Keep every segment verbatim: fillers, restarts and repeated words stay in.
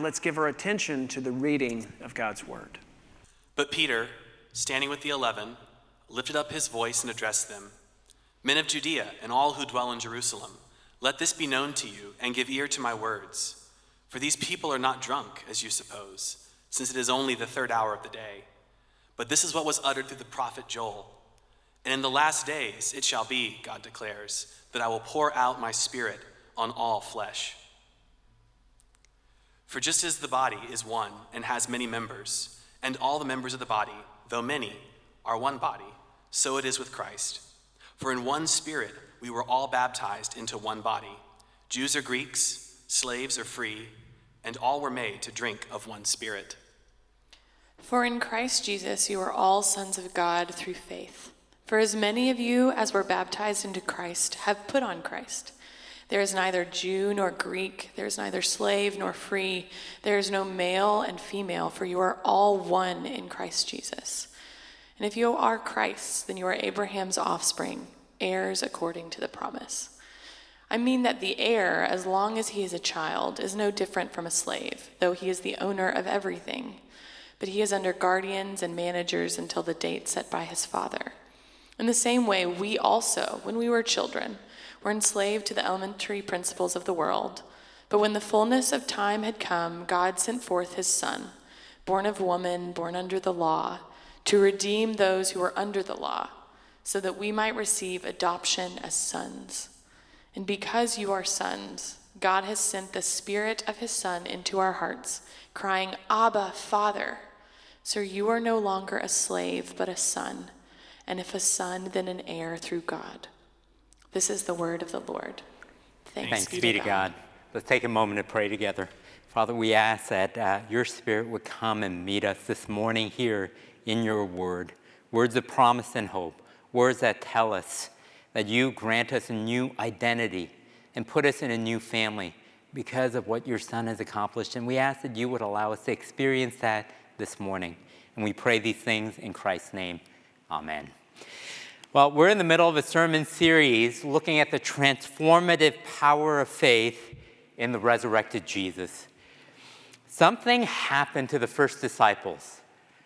let's give our attention to the reading of God's word. But Peter, standing with the eleven, lifted up his voice and addressed them. Men of Judea and all who dwell in Jerusalem, let this be known to you, and give ear to my words. For these people are not drunk, as you suppose, since it is only the third hour of the day. But this is what was uttered through the prophet Joel. And in the last days it shall be, God declares, that I will pour out my spirit on all flesh. For just as the body is one and has many members, and all the members of the body, though many, are one body, so it is with Christ. For in one spirit we were all baptized into one body, Jews or Greeks, slaves or free, and all were made to drink of one spirit. For in Christ Jesus you are all sons of God through faith. For as many of you as were baptized into Christ have put on Christ. There is neither Jew nor Greek, there is neither slave nor free, there is no male and female, for you are all one in Christ Jesus. And if you are Christ's, then you are Abraham's offspring, heirs according to the promise. I mean that the heir, as long as he is a child, is no different from a slave, though he is the owner of everything. But he is under guardians and managers until the date set by his father. In the same way, we also, when we were children, were enslaved to the elementary principles of the world. But when the fullness of time had come, God sent forth his Son, born of woman, born under the law, to redeem those who were under the law, so that we might receive adoption as sons. And because you are sons, God has sent the Spirit of his Son into our hearts, crying, Abba, Father. So you are no longer a slave, but a son, and if a son, then an heir through God. This is the word of the Lord. Thanks, Thanks be, be to to God. God. Let's take a moment to pray together. Father, we ask that uh, your Spirit would come and meet us this morning here in your word. Words of promise and hope. Words that tell us that you grant us a new identity and put us in a new family because of what your Son has accomplished. And we ask that you would allow us to experience that this morning. And we pray these things in Christ's name. Amen. Well, we're in the middle of a sermon series looking at the transformative power of faith in the resurrected Jesus. Something happened to the first disciples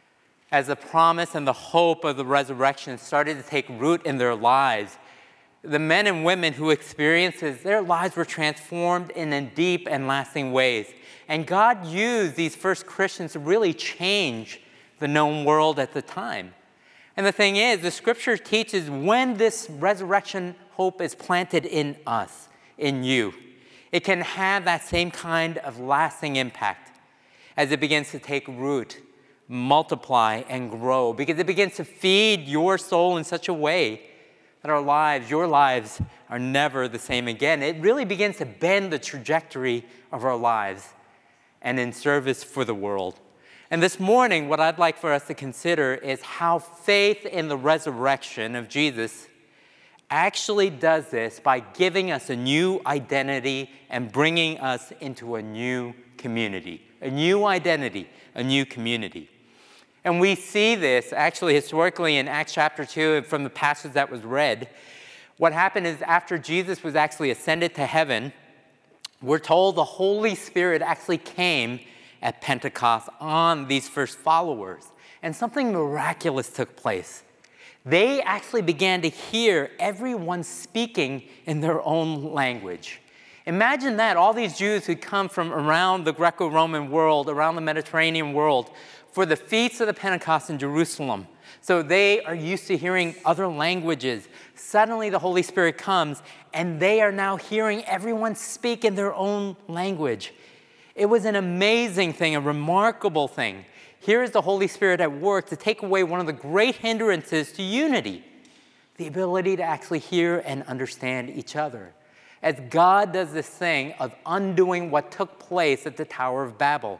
as the promise and the hope of the resurrection started to take root in their lives. The men and women who experienced this, their lives were transformed in deep and lasting ways. And God used these first Christians to really change the known world at the time. And the thing is, the scripture teaches when this resurrection hope is planted in us, in you, it can have that same kind of lasting impact as it begins to take root, multiply, and grow, because it begins to feed your soul in such a way that our lives, your lives, are never the same again. It really begins to bend the trajectory of our lives and in service for the world. And this morning, what I'd like for us to consider is how faith in the resurrection of Jesus actually does this by giving us a new identity and bringing us into a new community. A new identity, a new community. And we see this actually historically in Acts chapter two from the passage that was read. What happened is after Jesus was actually ascended to heaven, we're told the Holy Spirit actually came at Pentecost on these first followers. And something miraculous took place. They actually began to hear everyone speaking in their own language. Imagine that, all these Jews who come from around the Greco-Roman world, around the Mediterranean world, for the feasts of the Pentecost in Jerusalem. So they are used to hearing other languages. Suddenly the Holy Spirit comes, and they are now hearing everyone speak in their own language. It was an amazing thing, a remarkable thing. Here is the Holy Spirit at work to take away one of the great hindrances to unity, the ability to actually hear and understand each other. As God does this thing of undoing what took place at the Tower of Babel.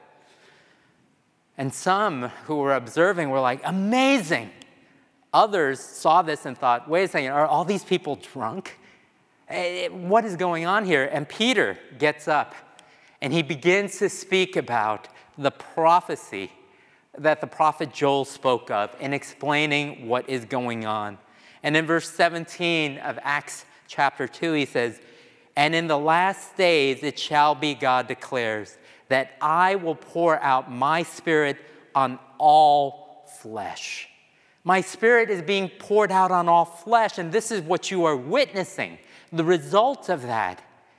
And some who were observing were like, amazing. Others saw this and thought, wait a second, are all these people drunk? What is going on here? And Peter gets up and he begins to speak about the prophecy that the prophet Joel spoke of in explaining what is going on. And in verse seventeen of Acts chapter two, he says, and in the last days it shall be, God declares, that I will pour out my Spirit on all flesh. My Spirit is being poured out on all flesh, and this is what you are witnessing. The result of that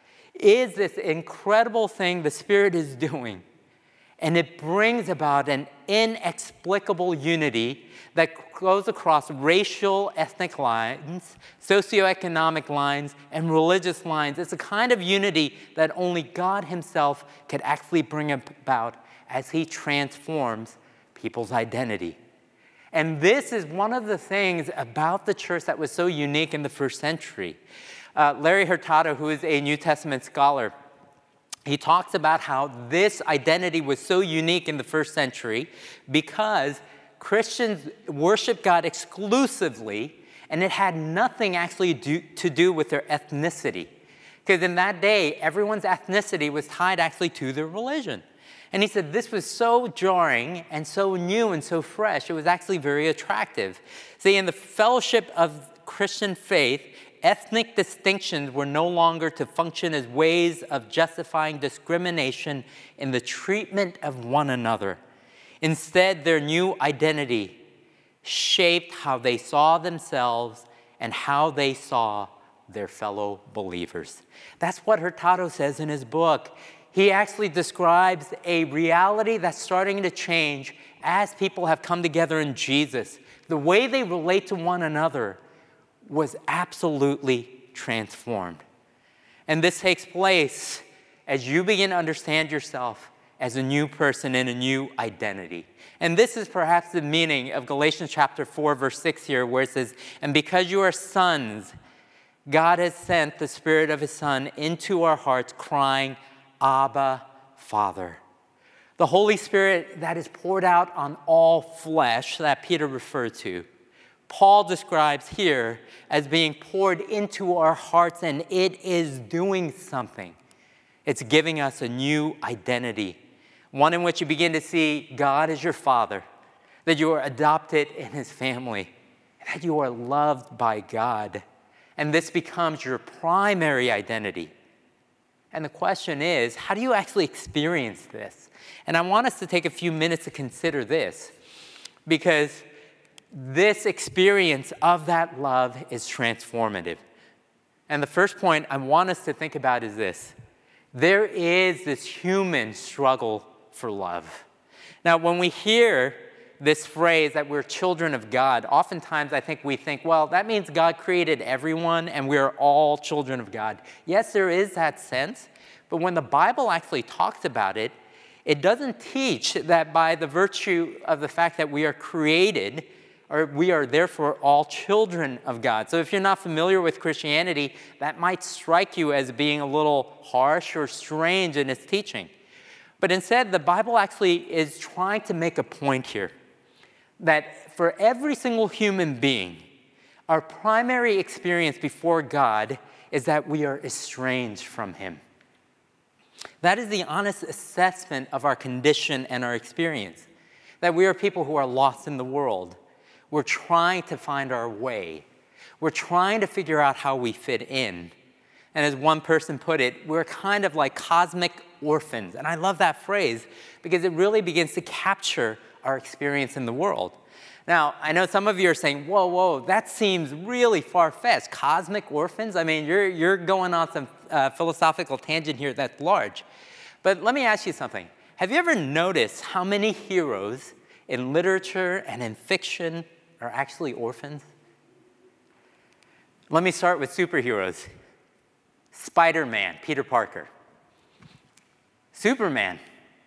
is this incredible thing the Spirit is doing. And it brings about an inexplicable unity that goes across racial, ethnic lines, socioeconomic lines, and religious lines. It's a kind of unity that only God himself could actually bring about as he transforms people's identity. And this is one of the things about the church that was so unique in the first century. Uh, Larry Hurtado, who is a New Testament scholar, he talks about how this identity was so unique in the first century because Christians worshiped God exclusively, and it had nothing actually do, to do with their ethnicity. Because in that day, everyone's ethnicity was tied actually to their religion. And he said this was so jarring and so new and so fresh, it was actually very attractive. See, in the fellowship of Christian faith, ethnic distinctions were no longer to function as ways of justifying discrimination in the treatment of one another. Instead, their new identity shaped how they saw themselves and how they saw their fellow believers. That's what Hurtado says in his book. He actually describes a reality that's starting to change as people have come together in Jesus. The way they relate to one another was absolutely transformed. And this takes place as you begin to understand yourself as a new person in a new identity. And this is perhaps the meaning of Galatians chapter four, verse six here, where it says, "And because you are sons, God has sent the Spirit of his Son into our hearts, crying, Abba, Father." The Holy Spirit that is poured out on all flesh that Peter referred to, Paul describes here as being poured into our hearts, and it is doing something. It's giving us a new identity, one in which you begin to see God as your Father, that you are adopted in his family, that you are loved by God, and this becomes your primary identity. And the question is, how do you actually experience this? And I want us to take a few minutes to consider this, because this experience of that love is transformative. And the first point I want us to think about is this. There is this human struggle for love. Now, when we hear this phrase that we're children of God, oftentimes I think we think, well, that means God created everyone and we're all children of God. Yes, there is that sense, but when the Bible actually talks about it, it doesn't teach that by the virtue of the fact that we are created, or we are therefore all children of God. So if you're not familiar with Christianity, that might strike you as being a little harsh or strange in its teaching. But instead, the Bible actually is trying to make a point here, that for every single human being, our primary experience before God is that we are estranged from him. That is the honest assessment of our condition and our experience, that we are people who are lost in the world. We're trying to find our way. We're trying to figure out how we fit in. And as one person put it, we're kind of like cosmic orphans. And I love that phrase because it really begins to capture our experience in the world. Now, I know some of you are saying, whoa, whoa, that seems really far-fetched. Cosmic orphans? I mean, you're, you're going on some uh, philosophical tangent here that's large. But let me ask you something. Have you ever noticed how many heroes in literature and in fiction are actually orphans? Let me start with superheroes. Spider-Man, Peter Parker. Superman,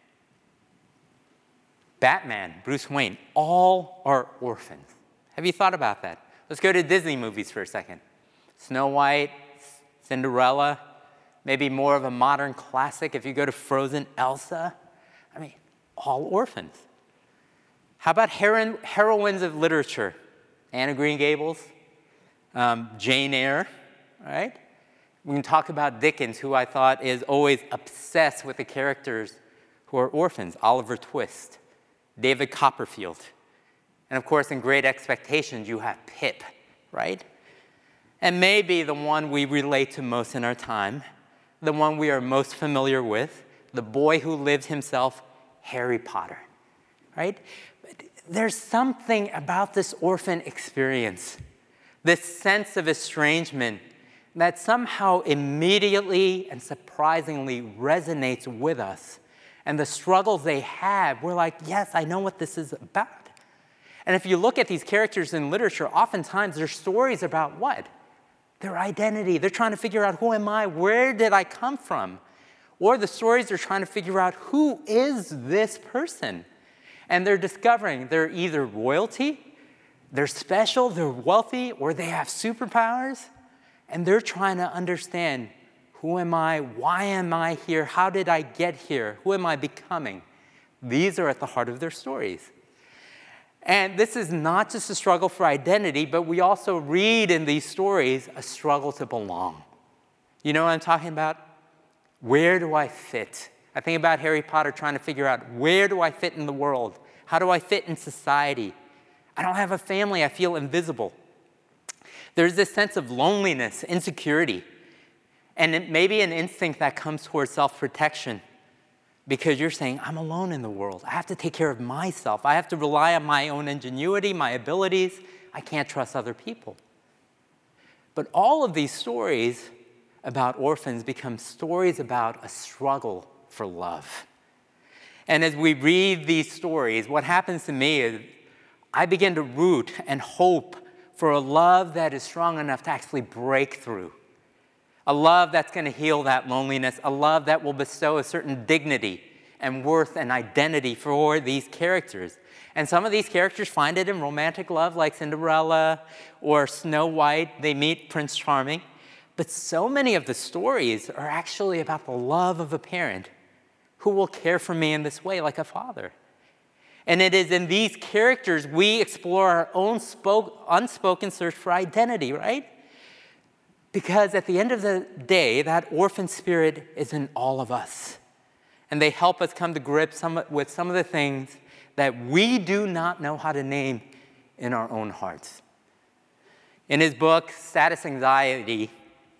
Batman, Bruce Wayne, all are orphans. Have you thought about that? Let's go to Disney movies for a second. Snow White, Cinderella, maybe more of a modern classic. If you go to Frozen, Elsa, I mean, all orphans. How about hero- heroines of literature? Anne of Green Gables, um, Jane Eyre, right? We can talk about Dickens, who I thought is always obsessed with the characters who are orphans. Oliver Twist, David Copperfield. And of course, in Great Expectations, you have Pip, right? And maybe the one we relate to most in our time, the one we are most familiar with, the boy who lived himself, Harry Potter, right? But there's something about this orphan experience, this sense of estrangement that somehow immediately and surprisingly resonates with us. And the struggles they have, we're like, yes, I know what this is about. And if you look at these characters in literature, oftentimes they're stories about what? Their identity. They're trying to figure out, who am I? Where did I come from? Or the stories are trying to figure out, who is this person? And they're discovering they're either royalty, they're special, they're wealthy, or they have superpowers. And they're trying to understand, who am I? Why am I here? How did I get here? Who am I becoming? These are at the heart of their stories. And this is not just a struggle for identity, but we also read in these stories a struggle to belong. You know what I'm talking about? Where do I fit? I think about Harry Potter trying to figure out, where do I fit in the world? How do I fit in society? I don't have a family. I feel invisible. There's this sense of loneliness, insecurity, and it may be an instinct that comes towards self-protection, because you're saying, I'm alone in the world. I have to take care of myself. I have to rely on my own ingenuity, my abilities. I can't trust other people. But all of these stories about orphans become stories about a struggle for love. And as we read these stories, what happens to me is I begin to root and hope for a love that is strong enough to actually break through. A love that's going to heal that loneliness, a love that will bestow a certain dignity and worth and identity for these characters. And some of these characters find it in romantic love, like Cinderella or Snow White. They meet Prince Charming. But so many of the stories are actually about the love of a parent who will care for me in this way, like a father. And it is in these characters we explore our own spoke, unspoken search for identity, right? Because at the end of the day, that orphan spirit is in all of us. And they help us come to grips some, with some of the things that we do not know how to name in our own hearts. In his book, Status Anxiety,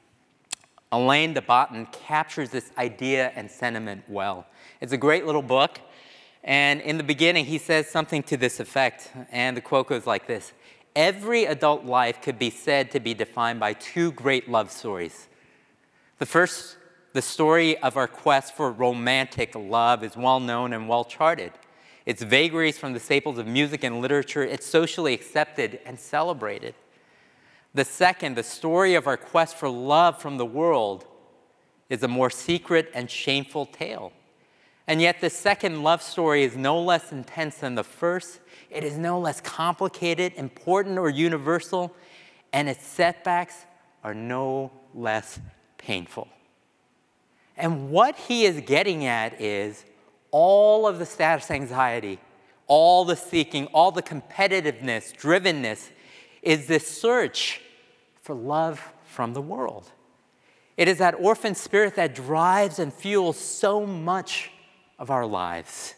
Alain de Botton captures this idea and sentiment well. It's a great little book. And in the beginning, he says something to this effect. And the quote goes like this: every adult life could be said to be defined by two great love stories. The first, the story of our quest for romantic love, is well known and well charted. Its vagaries from the staples of music and literature, it's socially accepted and celebrated. The second, the story of our quest for love from the world, is a more secret and shameful tale. And yet the second love story is no less intense than the first. It is no less complicated, important, or universal, and its setbacks are no less painful. And what he is getting at is all of the status anxiety, all the seeking, all the competitiveness, drivenness, is this search for love from the world. It is that orphan spirit that drives and fuels so much of our lives.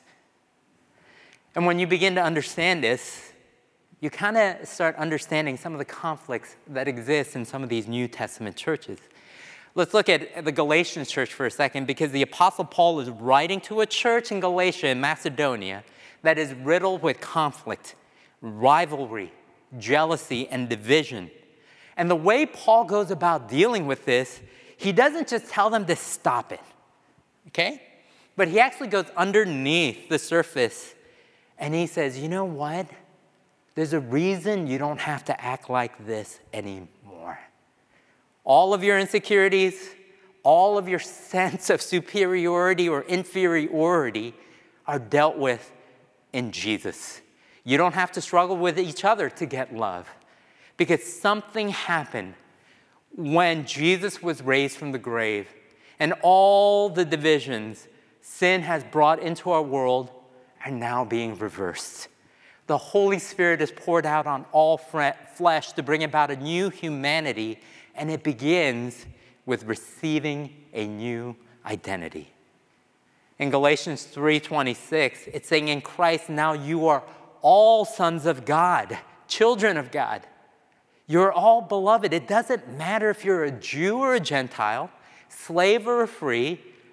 And when you begin to understand this, you kind of start understanding some of the conflicts that exist in some of these New Testament churches. Let's look at the Galatians church for a second, because the Apostle Paul is writing to a church in Galatia, in Macedonia, that is riddled with conflict, rivalry, jealousy, and division. And the way Paul goes about dealing with this, he doesn't just tell them to stop it, okay? But he actually goes underneath the surface and he says, you know what? There's a reason you don't have to act like this anymore. All of your insecurities, all of your sense of superiority or inferiority are dealt with in Jesus. You don't have to struggle with each other to get love, because something happened when Jesus was raised from the grave, and all the divisions sin has brought into our world are now being reversed. The Holy Spirit is poured out on all flesh to bring about a new humanity, and it begins with receiving a new identity. In Galatians three twenty-six, it's saying, in Christ now you are all sons of God, children of God. You're all beloved. It doesn't matter if you're a Jew or a Gentile, slave or free,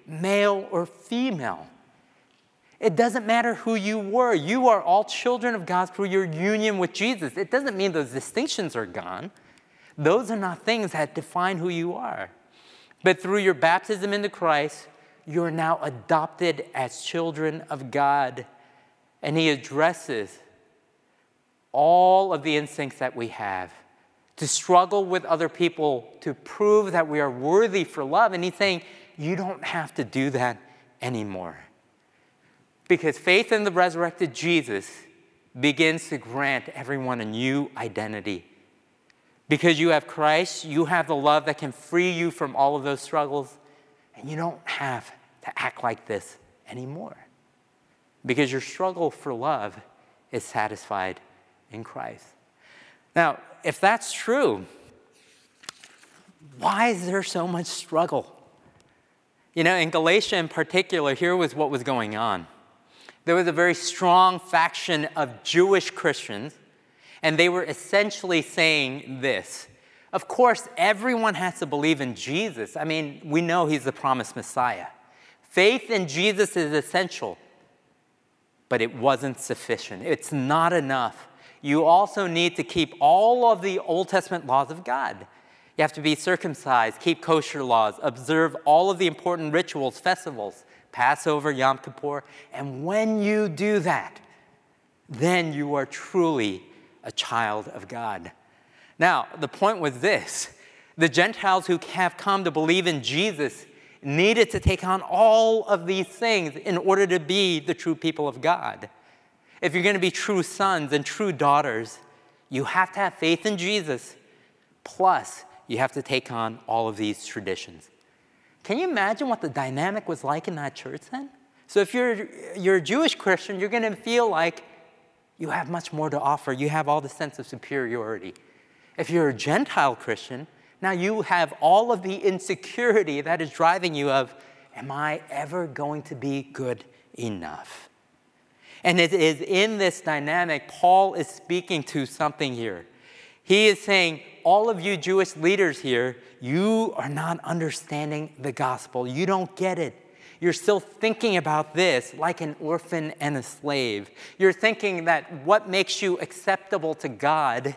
male or female. It doesn't matter who you were. You are all children of God through your union with Jesus. It doesn't mean those distinctions are gone. Those are not things that define who you are. But through your baptism into Christ, you are now adopted as children of God. And he addresses all of the instincts that we have to struggle with other people to prove that we are worthy for love. And he's saying, you don't have to do that anymore. Because faith in the resurrected Jesus begins to grant everyone a new identity. Because you have Christ, you have the love that can free you from all of those struggles, and you don't have to act like this anymore. Because your struggle for love is satisfied in Christ. Now, if that's true, why is there so much struggle? You know, in Galatia in particular, here was what was going on. There was a very strong faction of Jewish Christians, and they were essentially saying this. Of course, everyone has to believe in Jesus. I mean, we know he's the promised Messiah. Faith in Jesus is essential, but it wasn't sufficient. It's not enough. You also need to keep all of the Old Testament laws of God. You have to be circumcised, keep kosher laws, observe all of the important rituals, festivals, Passover, Yom Kippur. And when you do that, then you are truly a child of God. Now, the point was this. The Gentiles who have come to believe in Jesus needed to take on all of these things in order to be the true people of God. If you're going to be true sons and true daughters, you have to have faith in Jesus, plus you have to take on all of these traditions. Can you imagine what the dynamic was like in that church then? So if you're, you're a Jewish Christian, you're going to feel like you have much more to offer. You have all the sense of superiority. If you're a Gentile Christian, now you have all of the insecurity that is driving you of, am I ever going to be good enough? And it is in this dynamic, Paul is speaking to something here. He is saying, all of you Jewish leaders here, you are not understanding the gospel. You don't get it. You're still thinking about this like an orphan and a slave. You're thinking that what makes you acceptable to God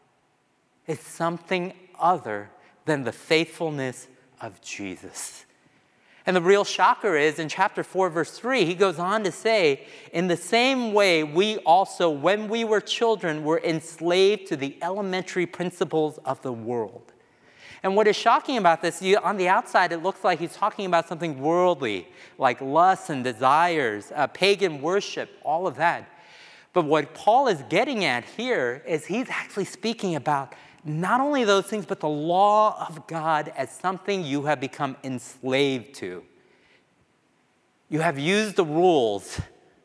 is something other than the faithfulness of Jesus. And the real shocker is in chapter four, verse three, he goes on to say, in the same way, we also, when we were children, were enslaved to the elementary principles of the world. And what is shocking about this, you, on the outside, it looks like he's talking about something worldly, like lusts and desires, uh, pagan worship, all of that. But what Paul is getting at here is he's actually speaking about not only those things, but the law of God as something you have become enslaved to. You have used the rules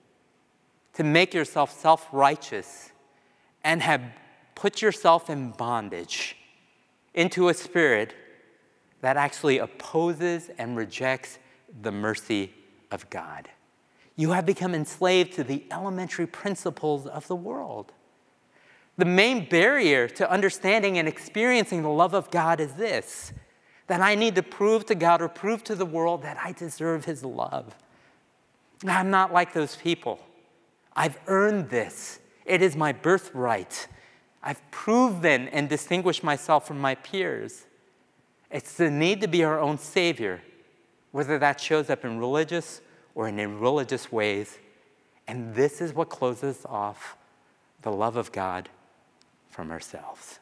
to make yourself self-righteous and have put yourself in bondage into a spirit that actually opposes and rejects the mercy of God. You have become enslaved to the elementary principles of the world. The main barrier to understanding and experiencing the love of God is this, that I need to prove to God or prove to the world that I deserve his love. I'm not like those people. I've earned this. It is my birthright. I've proven and distinguished myself from my peers. It's the need to be our own savior, whether that shows up in religious or in irreligious ways. And this is what closes off the love of God from ourselves.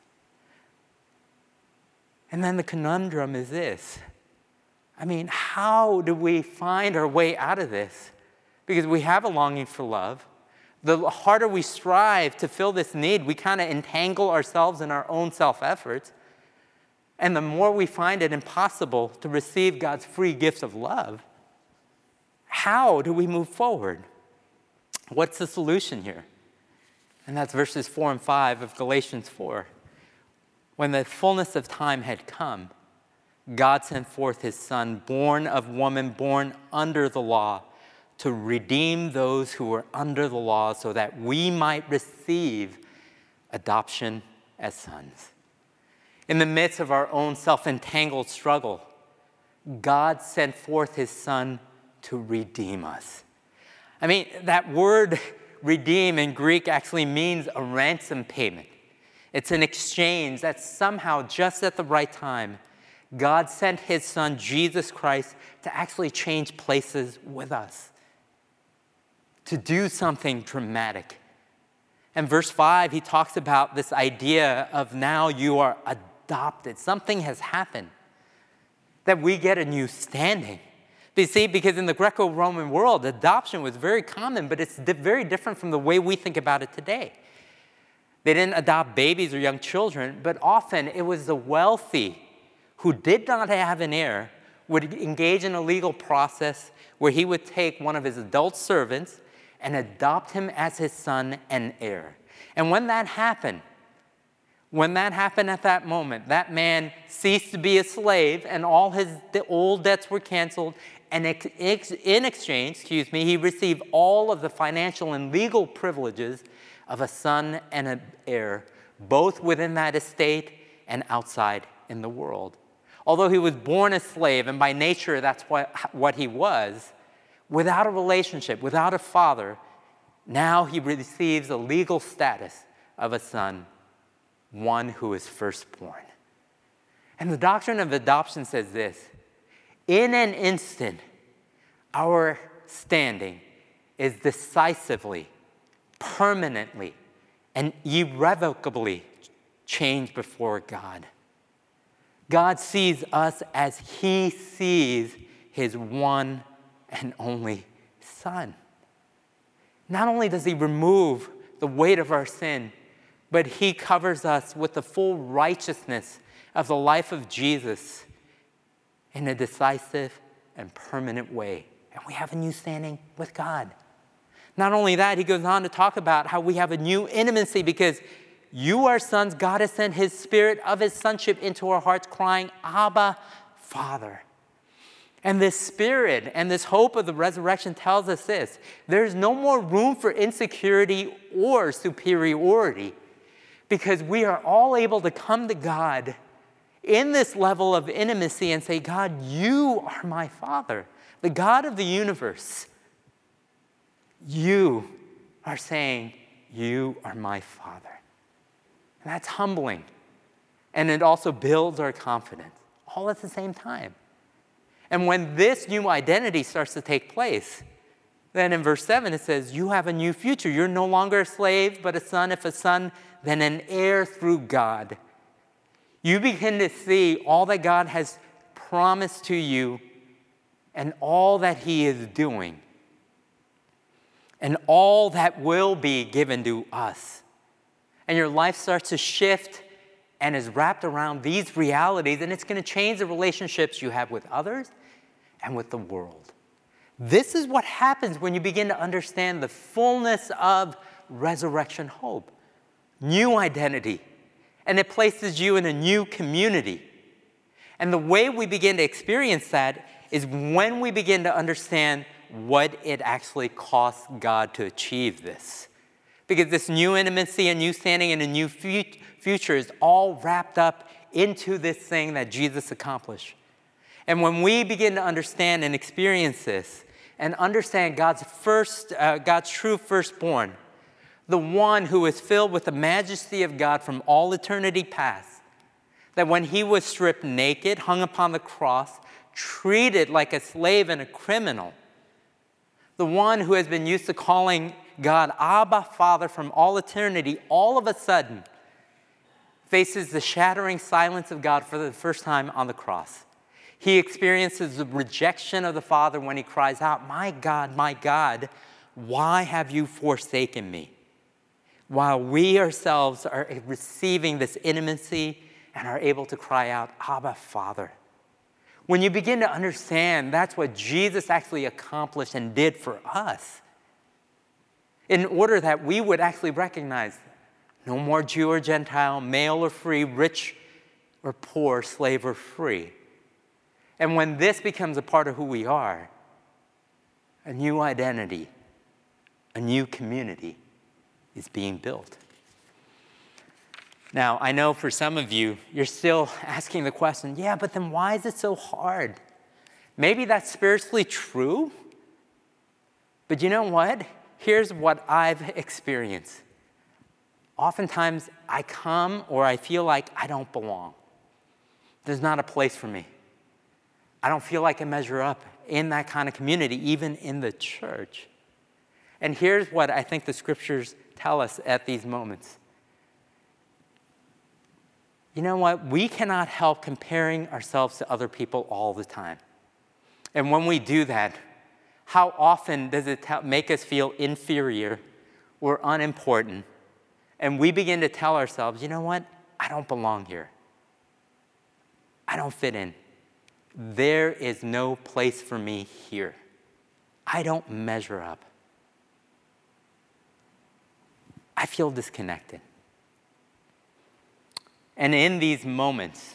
And then the conundrum is this. I mean, how do we find our way out of this? Because we have a longing for love. The harder we strive to fill this need, we kind of entangle ourselves in our own self-efforts. And the more we find it impossible to receive God's free gift of love, how do we move forward? What's the solution here? And that's verses four and five of Galatians four. When the fullness of time had come, God sent forth his Son, born of woman, born under the law, to redeem those who were under the law so that we might receive adoption as sons. In the midst of our own self-entangled struggle, God sent forth his Son to redeem us. I mean, that word redeem in Greek actually means a ransom payment. It's an exchange that somehow, just at the right time, God sent his Son, Jesus Christ, to actually change places with us, to do something dramatic. And verse five, he talks about this idea of now you are adopted. Something has happened, that we get a new standing. You see, because in the Greco-Roman world, adoption was very common, but it's di- very different from the way we think about it today. They didn't adopt babies or young children, but often it was the wealthy who did not have an heir would engage in a legal process where he would take one of his adult servants and adopt him as his son and heir. And when that happened, when that happened at that moment, that man ceased to be a slave and all his old debts were canceled. And in exchange, excuse me, he received all of the financial and legal privileges of a son and an heir, both within that estate and outside in the world. Although he was born a slave, and by nature that's what, what he was, without a relationship, without a father, now he receives a legal status of a son, one who is firstborn. And the doctrine of adoption says this: in an instant, our standing is decisively, permanently, and irrevocably changed before God. God sees us as he sees his one and only Son. Not only does he remove the weight of our sin, but he covers us with the full righteousness of the life of Jesus in a decisive and permanent way. And we have a new standing with God. Not only that, he goes on to talk about how we have a new intimacy because you are sons. God has sent his Spirit of his sonship into our hearts, crying, Abba, Father. And this Spirit and this hope of the resurrection tells us this: there's no more room for insecurity or superiority, because we are all able to come to God in this level of intimacy and say, God, you are my Father, the God of the universe. You are saying, you are my Father. And that's humbling. And it also builds our confidence, all at the same time. And when this new identity starts to take place, then in verse seven it says, you have a new future. You're no longer a slave, but a son. If a son, then an heir through God. You begin to see all that God has promised to you and all that he is doing and all that will be given to us. And your life starts to shift and is wrapped around these realities, and it's going to change the relationships you have with others and with the world. This is what happens when you begin to understand the fullness of resurrection hope. New identity. And it places you in a new community. And the way we begin to experience that is when we begin to understand what it actually costs God to achieve this. Because this new intimacy, a new standing, and a new future is all wrapped up into this thing that Jesus accomplished. And when we begin to understand and experience this, and understand God's first, uh, God's true firstborn, the one who is filled with the majesty of God from all eternity past, that when he was stripped naked, hung upon the cross, treated like a slave and a criminal, the one who has been used to calling God Abba, Father from all eternity, all of a sudden faces the shattering silence of God for the first time on the cross. He experiences the rejection of the Father when he cries out, my God, my God, why have you forsaken me? While we ourselves are receiving this intimacy and are able to cry out, Abba, Father. When you begin to understand that's what Jesus actually accomplished and did for us, in order that we would actually recognize no more Jew or Gentile, male or free, rich or poor, slave or free. And when this becomes a part of who we are, a new identity, a new community is being built. Now, I know for some of you, you're still asking the question, yeah, but then why is it so hard? Maybe that's spiritually true, but you know what? Here's what I've experienced. Oftentimes, I come or I feel like I don't belong. There's not a place for me. I don't feel like I measure up in that kind of community, even in the church. And here's what I think the scriptures tell us at these moments. You know what? We cannot help comparing ourselves to other people all the time. And when we do that, how often does it tell, make us feel inferior or unimportant? And we begin to tell ourselves, you know what? I don't belong here. I don't fit in. There is no place for me here. I don't measure up. I feel disconnected. And in these moments,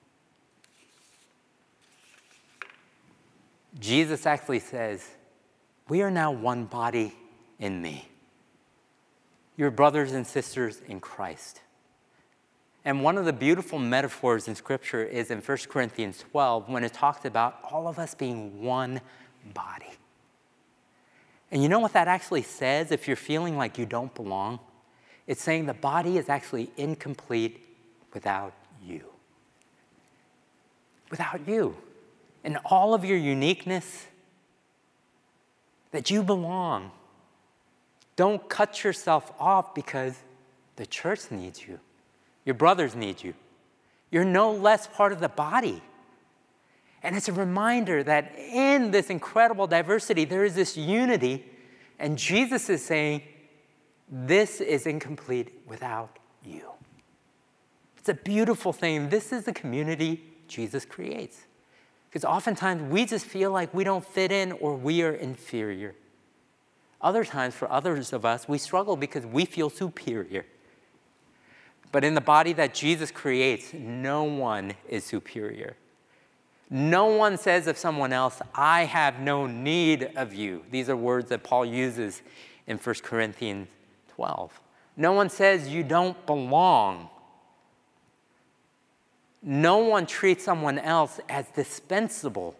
Jesus actually says, we are now one body in me. You're brothers and sisters in Christ. And one of the beautiful metaphors in Scripture is in First Corinthians twelve, when it talks about all of us being one body. And you know what that actually says if you're feeling like you don't belong? It's saying the body is actually incomplete without you. Without you. And all of your uniqueness, that you belong. Don't cut yourself off because the church needs you. Your brothers need you. You're no less part of the body. And it's a reminder that in this incredible diversity, there is this unity. And Jesus is saying, this is incomplete without you. It's a beautiful thing. This is the community Jesus creates. Because oftentimes we just feel like we don't fit in or we are inferior. Other times, for others of us, we struggle because we feel superior. But in the body that Jesus creates, no one is superior. No one says of someone else, I have no need of you. These are words that Paul uses in First Corinthians twelve. No one says you don't belong. No one treats someone else as dispensable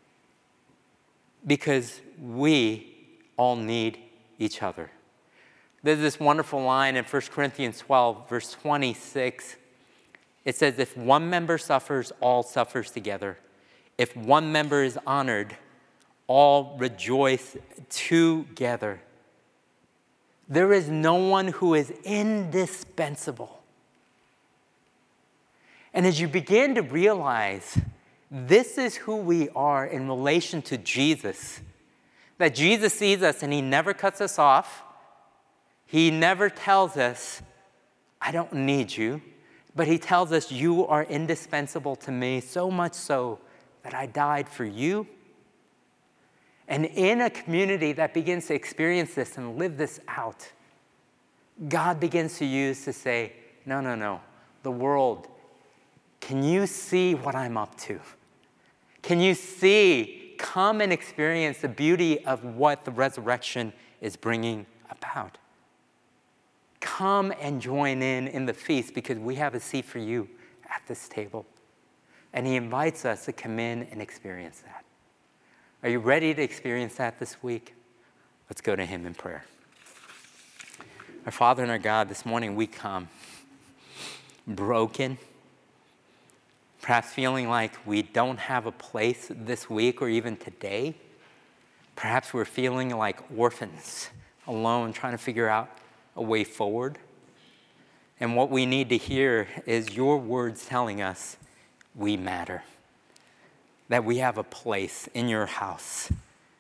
because we all need each other. There's this wonderful line in First Corinthians twelve, verse twenty-six. It says, if one member suffers, all suffers together. If one member is honored, all rejoice together. There is no one who is indispensable. And as you begin to realize this is who we are in relation to Jesus, that Jesus sees us and he never cuts us off. He never tells us, I don't need you, but he tells us you are indispensable to me, so much so that I died for you. And in a community that begins to experience this and live this out, God begins to use to say, no, no, no, the world, can you see what I'm up to? Can you see, come and experience the beauty of what the resurrection is bringing about? Come and join in in the feast because we have a seat for you at this table. And he invites us to come in and experience that. Are you ready to experience that this week? Let's go to him in prayer. Our Father and our God, this morning we come broken, perhaps feeling like we don't have a place this week or even today. Perhaps we're feeling like orphans, alone, trying to figure out a way forward. And what we need to hear is your words telling us we matter, that we have a place in your house,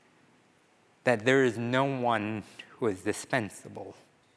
that there is no one who is dispensable,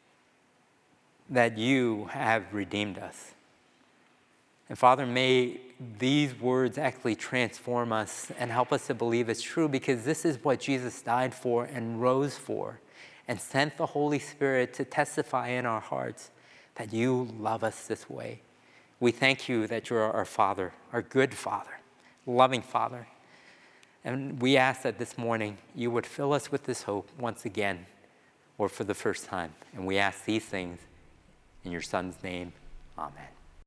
that you have redeemed us. And Father, may these words actually transform us and help us to believe it's true, because this is what Jesus died for and rose for and sent the Holy Spirit to testify in our hearts that you love us this way. We thank you that you're our Father, our good Father, loving Father. And we ask that this morning you would fill us with this hope once again, or for the first time. And we ask these things in your Son's name. Amen.